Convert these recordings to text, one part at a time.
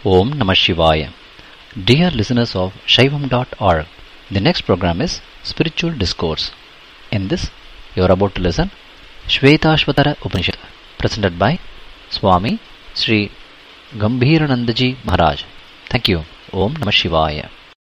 Om Namah Shivaya. Dear listeners of Shaivam.org, the next program is Spiritual Discourse. In this, you are about to listen Shvetashvatara Upanishad, presented by Swami Sri Gambhiranandaji Maharaj. Thank you. Om Namah Shivaya.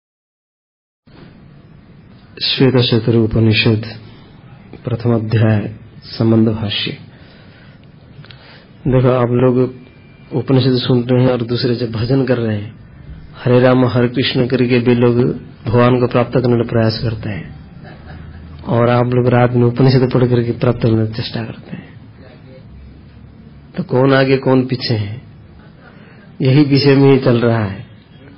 श्वेतशतर उपनिषद प्रथम अध्याय संबंध भाष्य। देखो, आप लोग उपनिषद सुन रहे हैं और दूसरे जब भजन कर रहे हैं, हरे राम हरे कृष्ण करके भी लोग भगवान को प्राप्त करने का प्रयास करते हैं, और आप लोग रात में उपनिषद पढ़ करके प्राप्त करने की चेष्टा करते हैं। तो कौन आगे कौन पीछे है, यही विषय में ही चल रहा है।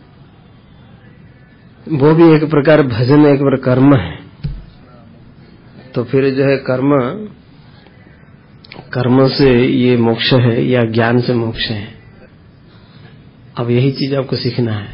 वो भी एक प्रकार भजन, एक प्रकार कर्म है। तो फिर जो है कर्म से ये मोक्ष है या ज्ञान से मोक्ष है। अब यही चीज आपको सीखना है।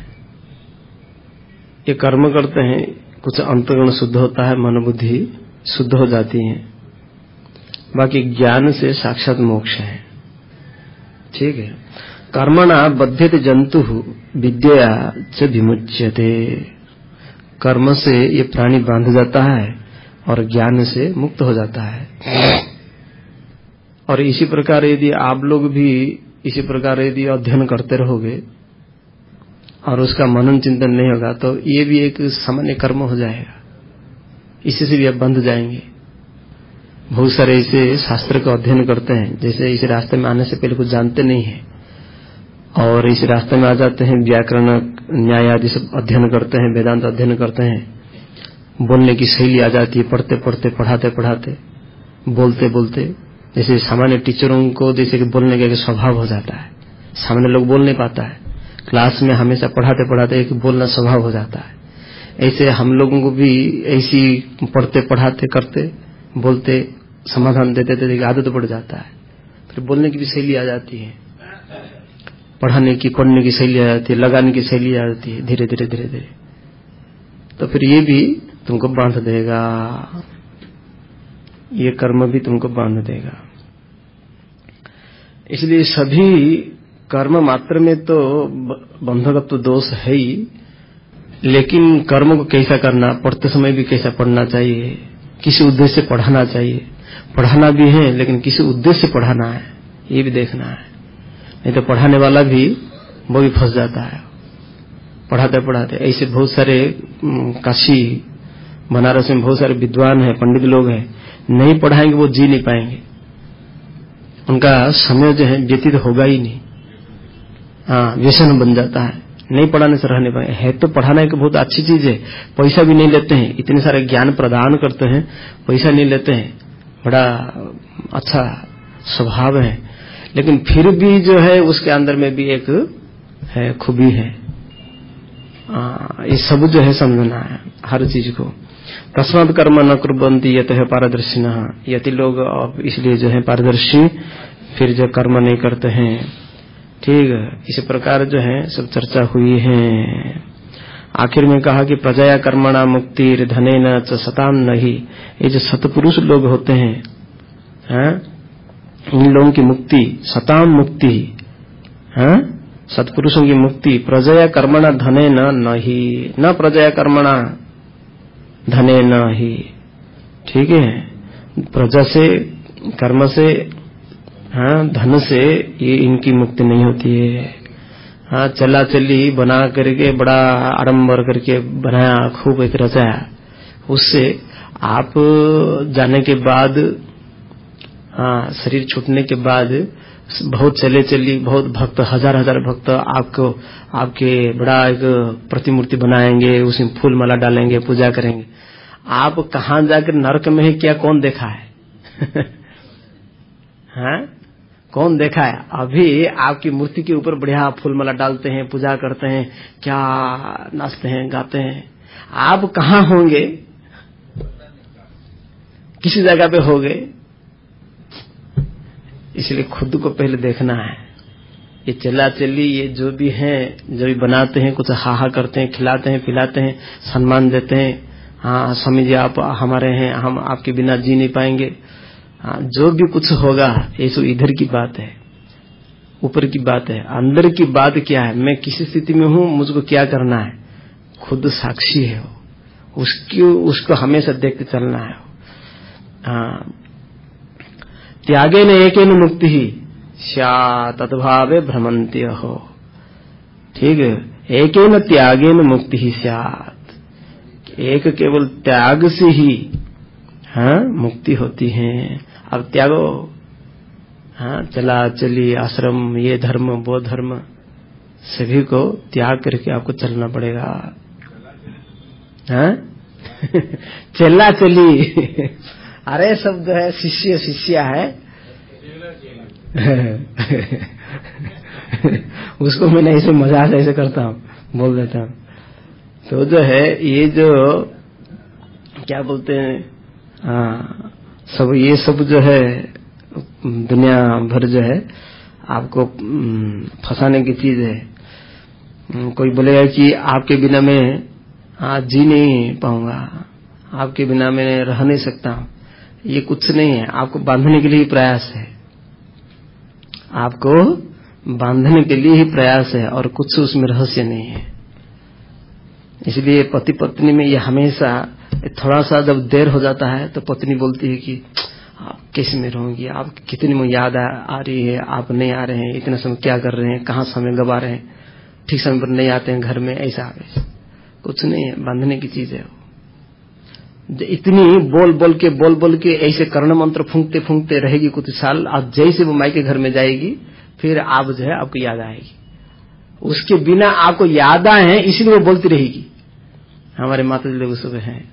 ये कर्म करते हैं, कुछ अंतःकरण शुद्ध होता है, मन बुद्धि शुद्ध हो जाती है, बाकी ज्ञान से साक्षात मोक्ष है। ठीक है। कर्मणा बध्यते जंतु विद्या च विमुच्यते। कर्म से ये प्राणी बांध जाता है और ज्ञान से मुक्त हो जाता है। और इसी प्रकार यदि आप लोग भी इसी प्रकार यदि अध्ययन करते रहोगे और उसका मनन चिंतन नहीं होगा, तो ये भी एक सामान्य कर्म हो जाएगा। इसी से भी आप बंध जाएंगे। बहुत सारे ऐसे शास्त्र का अध्ययन करते हैं, जैसे इस रास्ते में आने से पहले कुछ जानते नहीं है और इस रास्ते में आ जाते हैं, व्याकरण न्याय आदि सब अध्ययन करते हैं, वेदांत अध्ययन करते हैं, बोलने की शैली आ जाती है, पढ़ते पढ़ते पढ़ाते पढ़ाते बोलते बोलते। जैसे सामान्य टीचरों को जैसे कि बोलने का स्वभाव हो जाता है, सामान्य लोग बोल नहीं पाता है, क्लास में हमेशा पढ़ाते पढ़ाते एक बोलना स्वभाव हो जाता है। ऐसे हम लोगों को भी ऐसी पढ़ते पढ़ाते करते बोलते समाधान देते देते आदत पड़ जाता है। फिर बोलने की भी शैली आ जाती है, पढ़ाने की पढ़ने की शैली आ जाती है, लगाने की शैली आ जाती है, धीरे धीरे धीरे धीरे। तो फिर ये भी तुमको बांध देगा, ये कर्म भी तुमको बांध देगा। इसलिए सभी कर्म मात्र में तो बंधकत्व दोष है ही, लेकिन कर्म को कैसा करना, पढ़ते समय भी कैसा पढ़ना चाहिए, किसी उद्देश्य से पढ़ाना चाहिए। पढ़ाना भी है लेकिन किसी उद्देश्य से पढ़ाना है, ये भी देखना है। नहीं तो पढ़ाने वाला भी वो भी फंस जाता है पढ़ाते पढ़ाते। ऐसे बहुत सारे काशी बनारस में बहुत सारे विद्वान हैं, पंडित लोग हैं, नहीं पढ़ाएंगे वो जी नहीं पाएंगे, उनका समय जो है व्यतीत होगा ही नहीं। हाँ, व्यसन बन जाता है, नहीं पढ़ाने से रहने पाएंगे। है तो पढ़ाना एक बहुत अच्छी चीज है, पैसा भी नहीं लेते हैं, इतने सारे ज्ञान प्रदान करते हैं, पैसा नहीं लेते हैं, बड़ा अच्छा स्वभाव है। लेकिन फिर भी जो है उसके अंदर में भी एक है खूबी है। ये सब जो है समझना है हर चीज को। तस्मात् कर्म न कुर्वन्ति यतः पारदर्शिनः। यति लोग इसलिए जो है पारदर्शी फिर जो कर्म नहीं करते हैं। ठीक है, इसी प्रकार जो है सब चर्चा हुई है। आखिर में कहा कि प्रजया कर्मणा मुक्ति धनेन च सताम नहीं। ये जो सतपुरुष लोग होते हैं, इन लोगों की मुक्ति सताम मुक्ति, सत्पुरुषों की मुक्ति प्रजया कर्मणा धने न प्रजया कर्मणा धने न ही। ठीक है, प्रजा से कर्म से धन से ये इनकी मुक्ति नहीं होती है। चला चली बना करके बड़ा आडंबर करके बनाया, खूब एक रचाया, उससे आप जाने के बाद शरीर छूटने के बाद बहुत चले चली बहुत भक्त हजार हजार भक्त आपको आपके बड़ा एक प्रतिमूर्ति बनाएंगे, उसमें फूल माला डालेंगे, पूजा करेंगे। आप कहाँ जाकर नरक में है क्या कौन देखा है? कौन देखा है? अभी आपकी मूर्ति के ऊपर बढ़िया फूल माला डालते हैं, पूजा करते हैं, क्या नाचते हैं गाते हैं। आप कहाँ होंगे? किसी जगह पे हो गए। इसलिए खुद को पहले देखना है। ये चला चली ये जो भी है, जो भी बनाते हैं, कुछ हाहा करते हैं, खिलाते हैं, पिलाते हैं, सम्मान देते हैं। हाँ स्वामी जी आप हमारे हैं, हम आपके बिना जी नहीं पाएंगे। हाँ, जो भी कुछ होगा ये सब इधर की बात है। ऊपर की बात है। अंदर की बात क्या है, मैं किस स्थिति में हूं, मुझको क्या करना है, खुद साक्षी है वो, उसको हमेशा देखते चलना है। त्यागेन एकेन मुक्ति ही स्यात् तद्भावे भ्रमन्त्य हो। ठीक है, एकेन त्यागेन मुक्ति ही स्यात्, एक केवल त्याग से ही मुक्ति होती है। अब त्यागो, चला चली आश्रम, ये धर्म वो धर्म, सभी को त्याग करके आपको चलना पड़ेगा। चला चली अरे शब्द है, शिष्य शिष्या है उसको मैंने ऐसे मजाक ऐसे करता हूँ, बोल देता हूँ। तो जो है ये जो क्या बोलते हैं, सब ये सब जो है दुनिया भर जो है आपको फंसाने की चीज है। कोई बोलेगा कि आपके बिना मैं जी नहीं पाऊंगा, आपके बिना मैं रह नहीं सकता हूं। ये कुछ नहीं है, आपको बांधने के लिए ही प्रयास है, आपको बांधने के लिए ही प्रयास है, और कुछ उसमें रहस्य नहीं है। इसलिए पति पत्नी में ये हमेशा थोड़ा सा जब देर हो जाता है तो पत्नी बोलती है कि आप कैसे में रहोगी, आप कितनी में याद आ रही है, आप नहीं आ रहे हैं, इतना समय क्या कर रहे हैं, कहाँ समय गवा रहे हैं, ठीक समय पर नहीं आते हैं घर में, ऐसा कुछ नहीं है, बांधने की चीज है वो। इतनी बोल बोल के ऐसे कर्ण मंत्र फूंकते फूंकते रहेगी कुछ साल, आप जैसे वो मायके घर में जाएगी फिर आप जो है आपको याद आएगी। उसके बिना आपको याद आए इसलिए वो बोलती रहेगी। हमारे माता जी लोग सब हैं,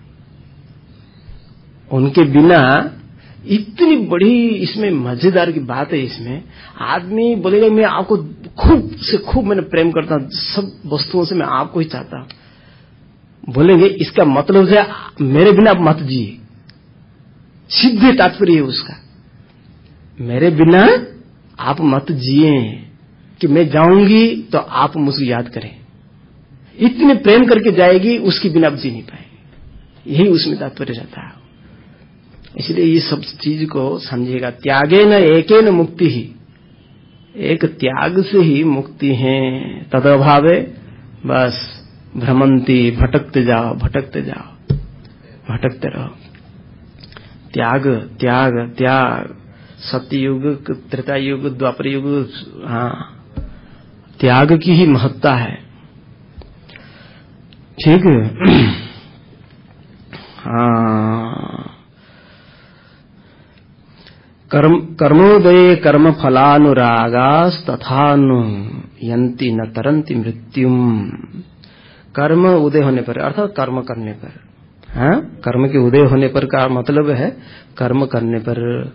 उनके बिना इतनी बड़ी इसमें मजेदार की बात है। इसमें आदमी बोलेगा मैं आपको खूब से खूब मैंने प्रेम करता हूं, सब वस्तुओं से मैं आपको ही चाहता हूं। बोलेंगे इसका मतलब है मेरे बिना आप मत जिए, सीधे तात्पर्य है उसका, मेरे बिना आप मत जिए कि मैं जाऊंगी तो आप मुझे याद करें। इतने प्रेम करके जाएगी, उसके बिना आप जी नहीं पाएंगे, यही उसमें तात्पर्य रहता है। इसलिए ये सब चीज को समझिएगा। त्यागेन एकेन मुक्ति ही, एक त्याग से ही मुक्ति है। तदभावे बस भ्रमंती, भटकते जाओ भटकते जाओ, भटकते रहो। त्याग त्याग त्याग, सत्ययुग त्रेता युग द्वापर युग, त्याग की ही महत्ता है। ठीक है। कर्मोदये कर्म फलानुरागास तथानु यंती न तरंती मृत्युम। कर्म उदय होने पर अर्थात कर्म करने पर, कर्म के उदय होने पर का मतलब है कर्म करने पर।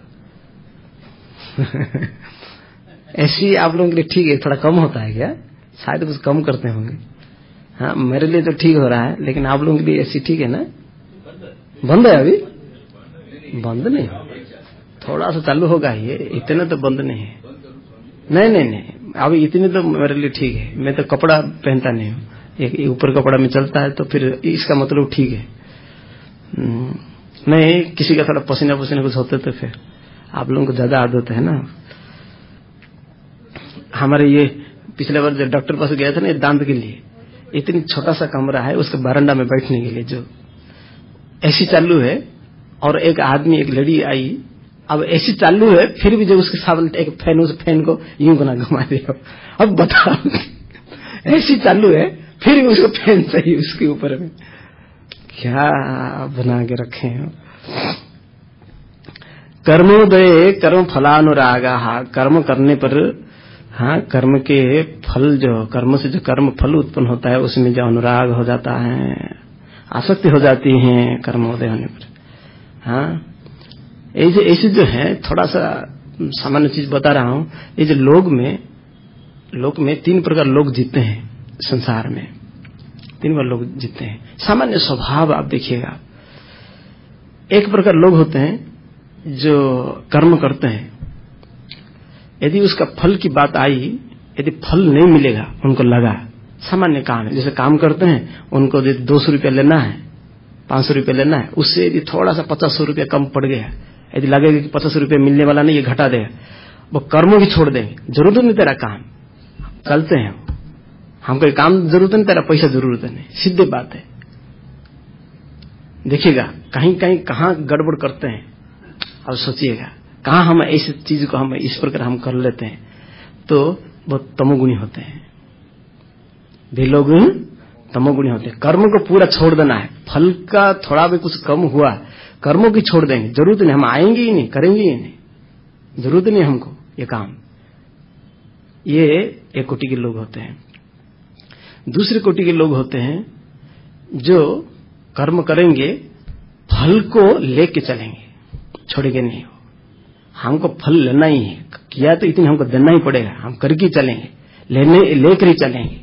ऐसी आप लोगों के लिए ठीक है, थोड़ा कम होता है क्या, शायद कुछ कम करते होंगे। हाँ, मेरे लिए तो ठीक हो रहा है, लेकिन आप लोगों के लिए ऐसी ठीक है ना? बंद है अभी? बंद नहीं, थोड़ा सा चालू होगा ये, इतना तो बंद नहीं है। नहीं, अभी इतने तो मेरे लिए ठीक है। मैं तो कपड़ा पहनता नहीं हूँ, एक ऊपर कपड़ा में चलता है, तो फिर इसका मतलब ठीक है। नहीं, किसी का थोड़ा पसीना कुछ होता तो फिर आप लोगों को ज्यादा आदत है ना। हमारे ये पिछले बार जब डॉक्टर पास गया था ना दांत के लिए, इतनी छोटा सा कमरा है, उसके बरामदा में बैठने के लिए जो एसी चालू है, और एक आदमी एक लड़ी आई, अब एसी चालू है फिर भी जब उसके सामने एक फैन, उस फैन को यूं बना घुमा दिया। अब बताओ, एसी चालू है फिर भी उसको फैन चाहिए उसके ऊपर में, क्या बना के रखे हैं। कर्मोदय कर्म फलानुरागा, कर्म करने पर कर्म के फल जो कर्म से जो कर्म फल उत्पन्न होता है उसमें जो अनुराग हो जाता है, आसक्ति हो जाती है कर्मोदय होने पर। ऐसे जो है, थोड़ा सा सामान्य चीज बता रहा हूं। ये जो लोक में 3 प्रकार लोग जीते हैं संसार में, 3 बार लोग जीते हैं। सामान्य स्वभाव आप देखिएगा। एक प्रकार लोग होते हैं जो कर्म करते हैं, यदि उसका फल की बात आई, यदि फल नहीं मिलेगा, उनको लगा सामान्य काम है, जैसे काम करते हैं, उनको यदि 200 रुपया लेना है, 500 रुपया लेना है, उससे यदि थोड़ा सा 50 रुपया कम पड़ गया, यदि लगेगा कि 50 रुपया मिलने वाला नहीं, ये घटा देगा, वो कर्मों की छोड़ देंगे, जरूरत नहीं तेरा काम, चलते हैं, हमको काम जरूरत नहीं, तेरा पैसा जरूरत नहीं, सीधे बात है। देखिएगा कहीं कहीं कहाँ गड़बड़ करते हैं, अब सोचिएगा कहाँ हम ऐसी चीज को हम इस प्रकार हम कर लेते हैं, तो बहुत तमोगुणी होते हैं, वे लोग तमोगुणी होते हैं। कर्म को पूरा छोड़ देना है, फल का थोड़ा भी कुछ कम हुआ कर्मों की छोड़ देंगे, जरूरत नहीं, हम आएंगे ही नहीं, करेंगे ही नहीं, जरूरत नहीं हमको ये काम। ये एक कोटि के लोग होते हैं। दूसरे कोटि के लोग होते हैं जो कर्म करेंगे, फल को लेके चलेंगे, छोड़ेंगे नहीं। हमको फल लेना ही है, किया तो इतनी हमको देना ही पड़ेगा, हम करके चलेंगे, लेकर ही चलेंगे,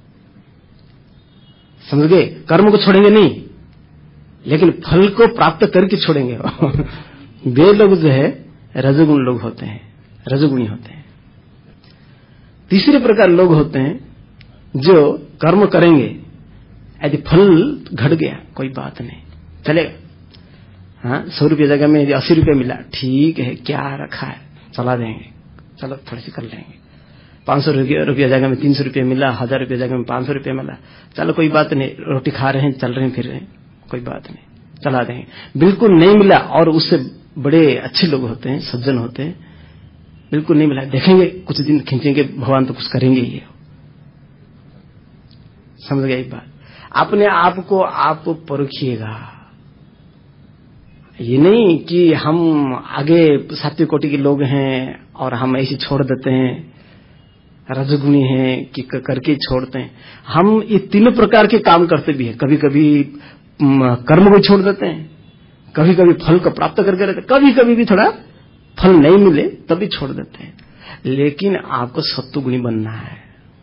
समझ गए। कर्म को छोड़ेंगे नहीं, लेकिन फल को प्राप्त करके छोड़ेंगे। वे लोग जो है रजोगुण लोग होते हैं, रजोगुणी होते हैं। तीसरे प्रकार लोग होते हैं जो कर्म करेंगे, यदि फल घट गया कोई बात नहीं, चलेगा। हाँ, 100 रुपये जगह में यदि 80 रुपये मिला, ठीक है, क्या रखा है, चला देंगे, चलो थोड़ी सी कर लेंगे। 500 रुपया जगह में 300 रुपये मिला, 1000 रुपये जगह में 500 रुपये मिला, चलो कोई बात नहीं, रोटी खा रहे हैं, चल रहे हैं, फिर रहे हैं, कोई बात नहीं, चला देंगे। बिल्कुल नहीं मिला, और उससे बड़े अच्छे लोग होते हैं, सज्जन होते हैं, बिल्कुल नहीं मिला, देखेंगे कुछ दिन खींचेंगे, भगवान तो कुछ करेंगे ही। समझ गया एक बात। अपने आप को आप परखिएगा, ये नहीं कि हम आगे सात्विक कोटि के लोग हैं और हम ऐसे छोड़ देते हैं, रजोगुणी हैं कि करके छोड़ते हैं। हम ये तीनों प्रकार के काम करते भी हैं, कभी कभी कर्म को छोड़ देते हैं, कभी कभी फल को प्राप्त करके रहते हैं, कभी कभी भी थोड़ा फल नहीं मिले तभी छोड़ देते हैं। लेकिन आपको सत्वगुणी बनना है।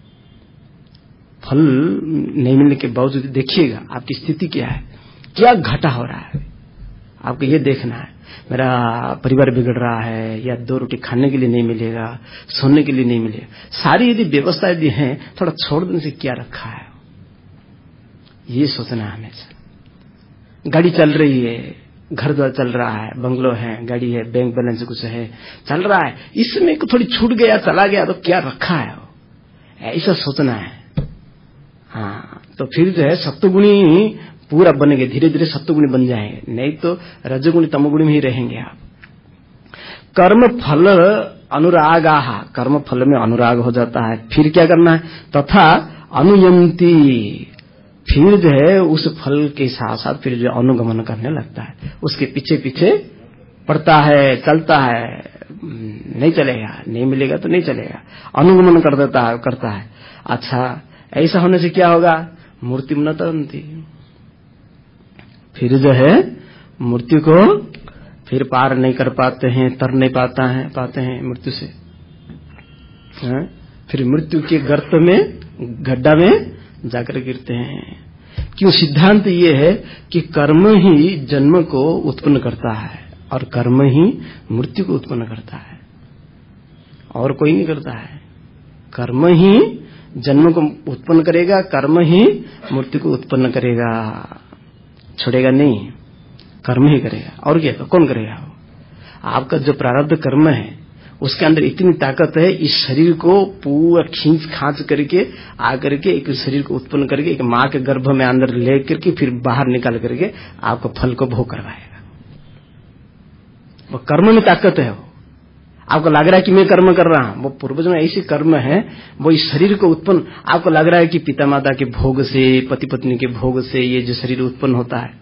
फल नहीं मिलने के बावजूद देखिएगा आपकी स्थिति क्या है, क्या घटा हो रहा है, आपको ये देखना है। मेरा परिवार बिगड़ रहा है, या 2 रोटी खाने के लिए नहीं मिलेगा, सोने के लिए नहीं मिलेगा, सारी यदि व्यवस्था यदि है, थोड़ा छोड़ देने से क्या रखा है, ये सोचना है हमेशा। गाड़ी चल रही है, घर द्वार चल रहा है, बंगलो है, गाड़ी है, बैंक बैलेंस कुछ है, चल रहा है, इसमें थोड़ी छूट गया, चला गया, तो क्या रखा है, ऐसा सोचना है। हाँ, तो फिर जो है सत्वगुणी पूरा बनेंगे, धीरे धीरे सत्वगुणी बन जाएंगे, नहीं तो रजोगुणी तमोगुणी में ही रहेंगे आप। कर्म फल अनुरागाः, कर्म फल में अनुराग हो जाता है। फिर क्या करना है, तथा अनुयंती, फिर जो है उस फल के साथ साथ फिर जो अनुगमन करने लगता है, उसके पीछे पीछे पड़ता है, चलता है, नहीं चलेगा, नहीं मिलेगा तो नहीं चलेगा, अनुगमन कर देता है, करता है। अच्छा, ऐसा होने से क्या होगा, मूर्ति न तरंती, फिर जो है मृत्यु को फिर पार नहीं कर पाते हैं, तर नहीं पाते हैं मृत्यु से। फिर मृत्यु के गर्त में, गड्ढा में जाकर गिरते हैं। क्यों? सिद्धांत ये है कि कर्म ही जन्म को उत्पन्न करता है और कर्म ही मृत्यु को उत्पन्न करता है, और कोई नहीं करता है। कर्म ही जन्म को उत्पन्न करेगा, कर्म ही मृत्यु को उत्पन्न करेगा, छोड़ेगा नहीं, कर्म ही करेगा, और क्या कौन करेगा? आपका जो प्रारब्ध कर्म है उसके अंदर इतनी ताकत है, इस शरीर को पूरा खींच खांच करके आकर के एक शरीर को उत्पन्न करके एक माँ के गर्भ में अंदर ले करके फिर बाहर निकाल करके आपको फल को भोग करवाएगा। वो कर्म में ताकत है। वो आपको लग रहा है कि मैं कर्म कर रहा हूं, वो पूर्वज में ऐसे कर्म है, वो इस शरीर को उत्पन्न, आपको लग रहा है कि पिता माता के भोग से, पति पत्नी के भोग से ये जो शरीर उत्पन्न होता है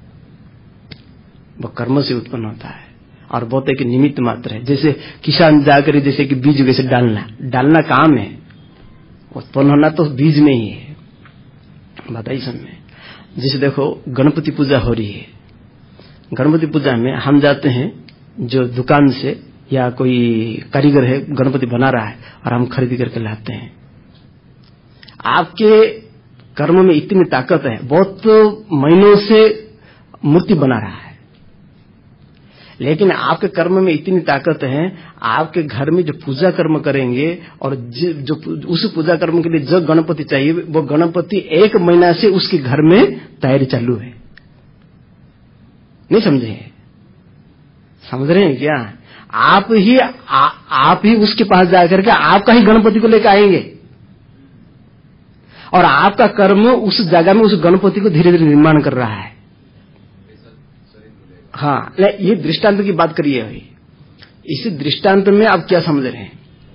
वो कर्म से उत्पन्न होता है, और बहुत एक निमित्त मात्र है। जैसे किसान जाकर जैसे कि बीज वैसे डालना काम है, उत्पन्न होना तो बीज में ही है। बताइए समय जैसे देखो गणपति पूजा हो रही है, गणपति पूजा में हम जाते हैं जो दुकान से या कोई कारीगर है गणपति बना रहा है और हम खरीद करके लाते हैं। आपके कर्म में इतनी ताकत है, बहुत महीनों से मूर्ति बना रहा है, लेकिन आपके कर्म में इतनी ताकत है, आपके घर में जो पूजा कर्म करेंगे और जो उस पूजा कर्म के लिए जो गणपति चाहिए वो गणपति 1 महीना से उसके घर में तैयारी चालू है। नहीं समझे? समझ रहे हैं क्या? आप ही उसके पास जाकर के आपका ही गणपति को लेकर आएंगे और आपका कर्म उस जगह में उस गणपति को धीरे धीरे निर्माण कर रहा है। हाँ, ये दृष्टांत की बात करिए अभी। इस दृष्टांत में आप क्या समझ रहे हैं?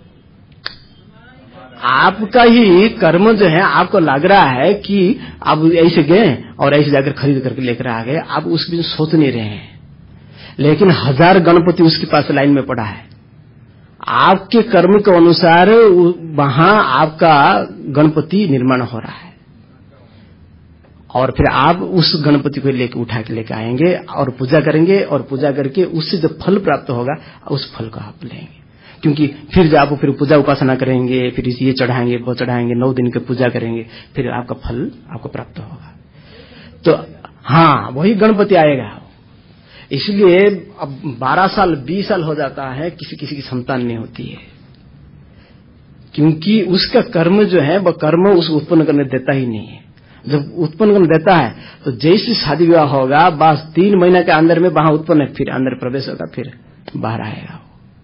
आपका ही कर्म जो है, आपको लग रहा है कि आप ऐसे गए और ऐसे जाकर खरीद करके लेकर आ गए, आप उस बीच सोच नहीं रहे हैं, लेकिन 1000 गणपति उसके पास लाइन में पड़ा है। आपके कर्म के अनुसार वहां आपका गणपति निर्माण हो रहा है और फिर आप उस गणपति को लेकर उठा के लेकर आएंगे और पूजा करेंगे और पूजा करके उससे जो फल प्राप्त होगा उस फल को आप लेंगे, क्योंकि फिर जब आप फिर पूजा उपासना करेंगे, फिर ये चढ़ाएंगे वो चढ़ाएंगे, 9 दिन की पूजा करेंगे, फिर आपका फल आपको प्राप्त होगा। तो हाँ, वही गणपति आएगा। इसलिए अब 12 साल 20 साल हो जाता है, किसी की संतान नहीं होती है, क्योंकि उसका कर्म जो है वो कर्म उस उत्पन्न करने देता ही नहीं है। जब उत्पन्न करने देता है तो जैसे शादी विवाह होगा, बस 3 महीने के अंदर में वहां उत्पन्न, फिर अंदर प्रवेश होगा, फिर बाहर आएगा।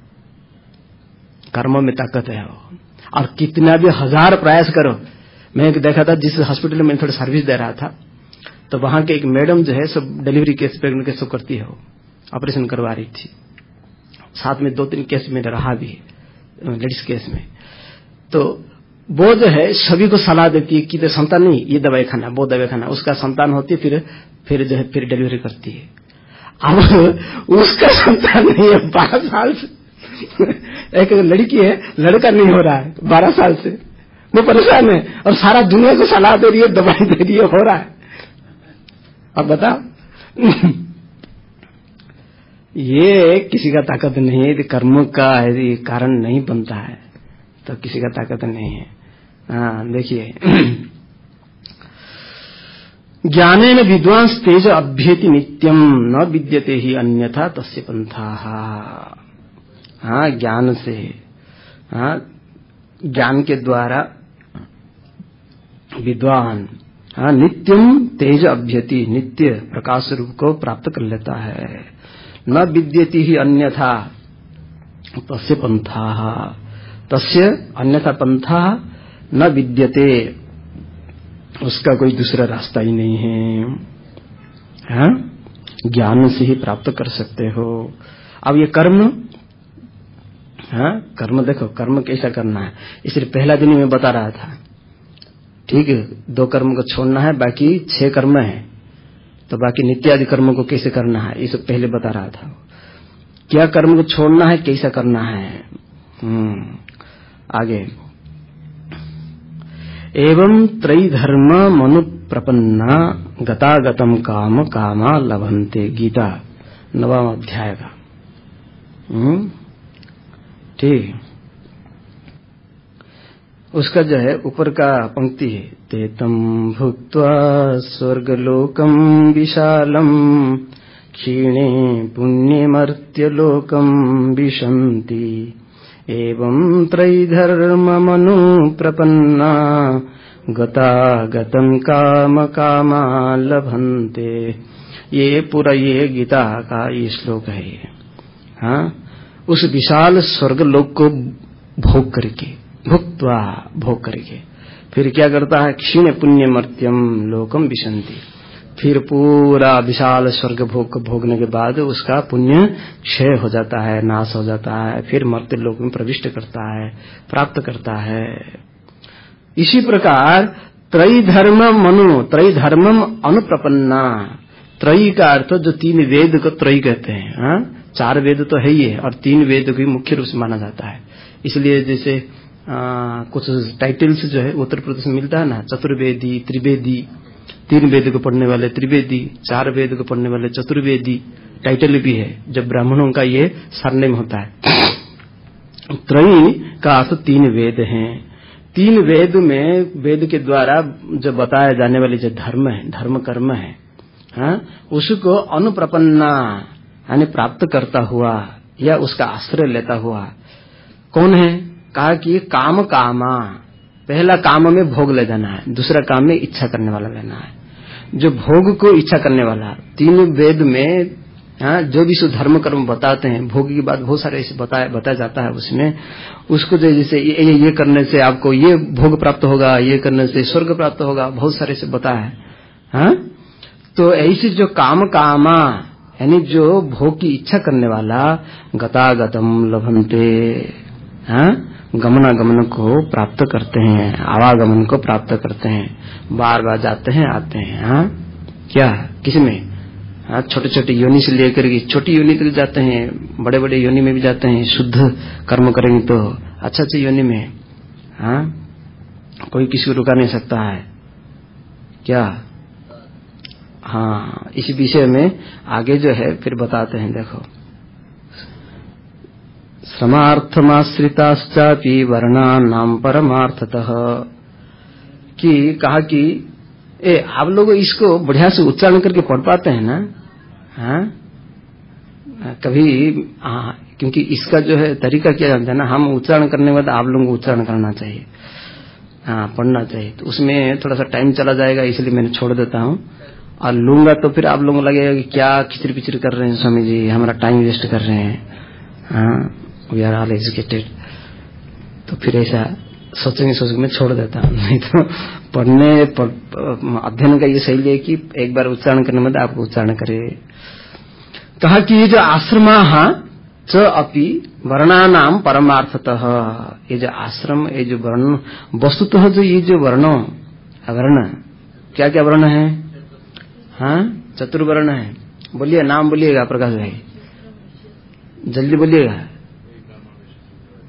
कर्म में ताकत है वो, और कितना भी 1000 प्रयास करो। मैं देखा था जिस हॉस्पिटल में थोड़ा सर्विस दे रहा था, तो वहां के एक मैडम जो है सब डिलीवरी केस प्रेग्नेंट केस सब करती है, वो ऑपरेशन करवा रही थी, साथ में 2-3 केस में रहा भी लेडीज केस में। तो वो जो है सभी को सलाह देती है कि संतान नहीं, ये दवाई खाना वो दवाई खाना, उसका संतान होती है, फिर जो है फिर डिलीवरी करती है। अब उसका संतान नहीं है 12 साल से, एक लड़की है, लड़का नहीं हो रहा है 12 साल से, वो परेशान है और सारा दुनिया को सलाह दे रही है, दवाई दे रही है, हो रहा है। अब बताओ ये किसी का ताकत नहीं है, कर्म का यदि कारण नहीं बनता है तो किसी का ताकत नहीं है। हाँ, देखिए ज्ञानेन विद्वांस तेज अभ्येति नित्यम न विद्यते ही अन्यथा तस्य पंथाः। हाँ, ज्ञान से, हाँ, ज्ञान के द्वारा विद्वान, हाँ, नित्यम तेज अभ्यति, नित्य प्रकाश रूप को प्राप्त कर लेता है। न विद्यति ही अन्यथा तस्य पंथाः, तस्य अन्यथा पंथाः न विद्यते, उसका कोई दूसरा रास्ता ही नहीं है। हाँ, ज्ञान से ही प्राप्त कर सकते हो। अब ये कर्म, हाँ, कर्म देखो, कर्म कैसा करना है, इसलिए पहला दिन मैं बता रहा था, ठीक है, 2 कर्म को छोड़ना है, बाकी 6 कर्म है, तो बाकी नित्यादि कर्म को कैसे करना है ये सब पहले बता रहा था। क्या कर्म को छोड़ना है, कैसा करना है। आगे, एवं त्रैधर्म मनु प्रपन्ना गतागतम काम कामा लभन्ते, गीता 9वां अध्याय का। ठीक, उसका जो है ऊपर का पंक्ति है, तेतम भुक्त्वा स्वर्गलोकम विशालम क्षीणे पुण्यमर्त्यलोकम विशन्ति एवं त्रैधर्म मनु प्रपन्ना गतागतम काम कामा लभन्ते। ये पूरा ये गीता का ये श्लोक है। हाँ, उस विशाल स्वर्गलोक को भोग करके, भुक्त्वा भोग करके, फिर क्या करता है, क्षीण पुण्य मर्त्यम लोकम विशन्ति, फिर पूरा विशाल स्वर्ग भोग को भोगने के बाद उसका पुण्य क्षय हो जाता है, नाश हो जाता है, फिर मर्त्य लोक में प्रविष्ट करता है, प्राप्त करता है। इसी प्रकार त्रैधर्म मनु, त्रैधर्मम अनुप्रपन्ना, त्रयी का अर्थ जो 3 वेद को त्रयी कहते हैं। हाँ, 4 वेद तो है ही है और 3 वेद को मुख्य रूप से माना जाता है। इसलिए जैसे कुछ टाइटल्स जो है उत्तर प्रदेश में मिलता है ना, चतुर्वेदी, त्रिवेदी, 3 वेद को पढ़ने वाले त्रिवेदी, 4 वेद को पढ़ने वाले चतुर्वेदी, टाइटल भी है जब ब्राह्मणों का ये सरनेम होता है। त्रयी का अर्थ 3 वेद हैं। 3 वेद में, वेद के द्वारा जो बताया जाने वाले जो धर्म है, धर्म कर्म है, हाँ, उसको अनुप्रपन्ना यानी प्राप्त करता हुआ या उसका आश्रय लेता हुआ कौन है, कहा कि काम कामा, पहला काम में भोग ले जाना है, दूसरा काम में इच्छा करने वाला लेना है। जो भोग को इच्छा करने वाला, 3 वेद में हाँ, जो भी सो धर्म कर्म बताते हैं, भोग की बात बहुत सारे ऐसे बताया जाता है उसमें। उसको जैसे ये करने से आपको ये भोग प्राप्त होगा, ये करने से स्वर्ग प्राप्त होगा, बहुत सारे से बताया है। हाँ, तो ऐसे जो कामा यानी जो भोग की इच्छा करने वाला, गतागतम लभन्ते, हाँ, गमनागमन को प्राप्त करते हैं, आवागमन को प्राप्त करते हैं, बार बार जाते हैं आते हैं। हाँ, क्या किसमें? हाँ, छोटे छोटे योनि से लेकर के छोटी योनि तक जाते हैं, बड़े बड़े योनि में भी जाते हैं। शुद्ध कर्म करेंगे तो अच्छे योनि में। हाँ, कोई किसी को रुका नहीं सकता है। क्या? हाँ, इस विषय में आगे जो है फिर बताते हैं। देखो, श्रमार्थमाश्रिताश्चापि वर्णानां परमार्थतः, कि कहा कि आप लोग इसको बढ़िया से उच्चारण करके पढ़ पाते हैं ना? हाँ, कभी क्योंकि इसका जो है तरीका क्या जानते हैं ना, हम उच्चारण करने के बाद आप लोगों को उच्चारण करना चाहिए, हाँ, पढ़ना चाहिए। तो उसमें थोड़ा सा टाइम चला जाएगा, इसलिए मैंने छोड़ देता हूँ। और लूंगा तो फिर आप लोगों को लगेगा कि क्या खिचड़ पिचड़ कर रहे हैं स्वामी जी, हमारा टाइम वेस्ट कर रहे हैं। हाँ, वी आर ऑल एजुकेटेड। तो फिर ऐसा सोच मैं छोड़ देता हूँ। नहीं तो अध्ययन का ये शैली है कि एक बार उच्चारण करने में आप उच्चारण करें। कहा कि ये जो आश्रमा च अपि वर्णानाम परमार्थतः, ये जो आश्रम, ये जो वर्ण, वस्तुतः जो ये जो वर्ण क्या क्या वर्ण है? हाँ, चतुर्वर्ण है। बोलिए, नाम बोलिएगा प्रकाश भाई, जल्दी बोलिएगा।